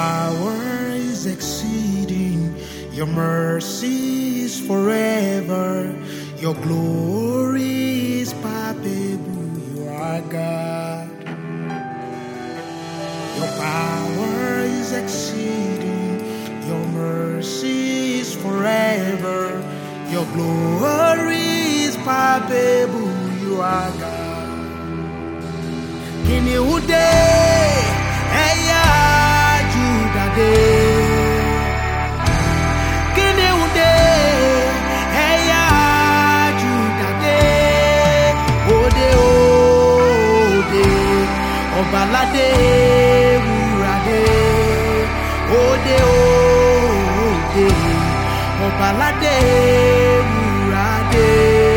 power is exceeding, your mercy is forever, your glory is palpable, you are God. Your power is exceeding, your mercy is forever, your glory is palpable, you are God. Kìnìún dé, ẹ̀yà Júdà dé. Kìnìún dé, ẹ̀yà Júdà dé. Òde òde, ọbaládé wúrà dé. Òde òde, ọbaládé wúrà dé.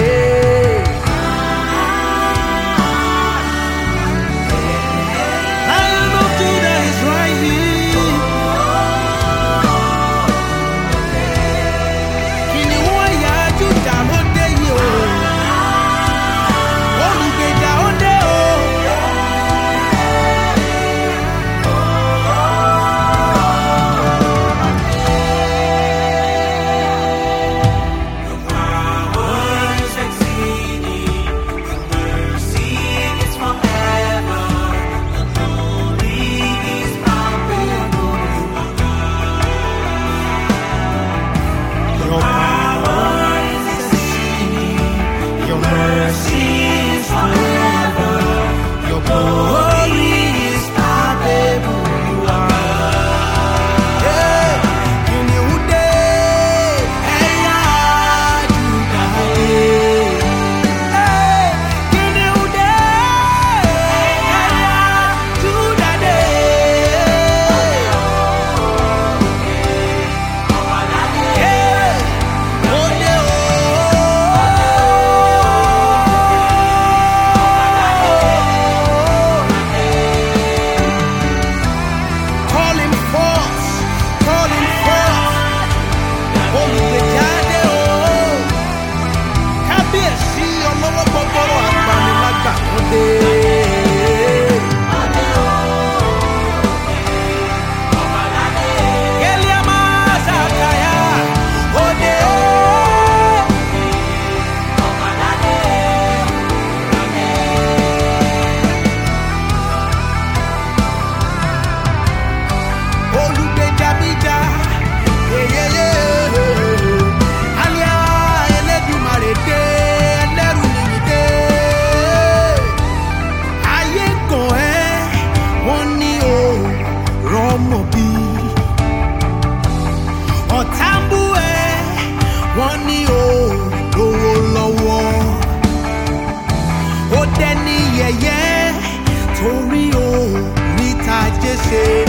Torí o níta jẹ́sẹ̀.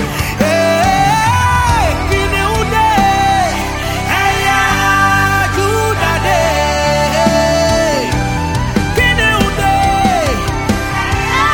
Kìnìún dé, ẹ̀yà Júdà dé. Kìnìún dé, ẹ̀yà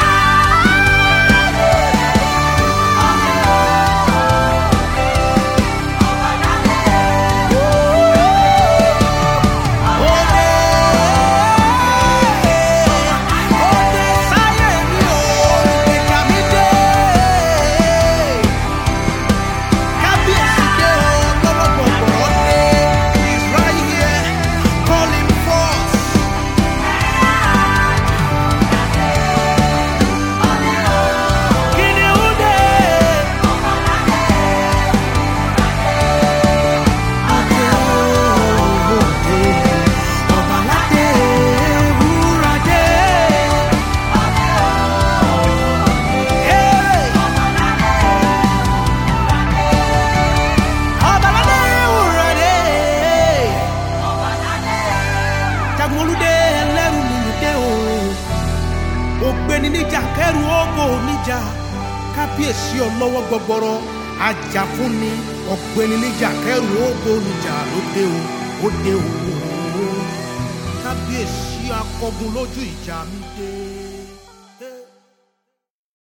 ògbéni níjà kẹrù ògbó níjà kábíyèsí ọlọ́wọ́ gbọgbọrọ ajáfúnni ògbéni níjà kẹrù ògbó níjà lóde o kábíyèsí akọgun lójú ìjà mi dé.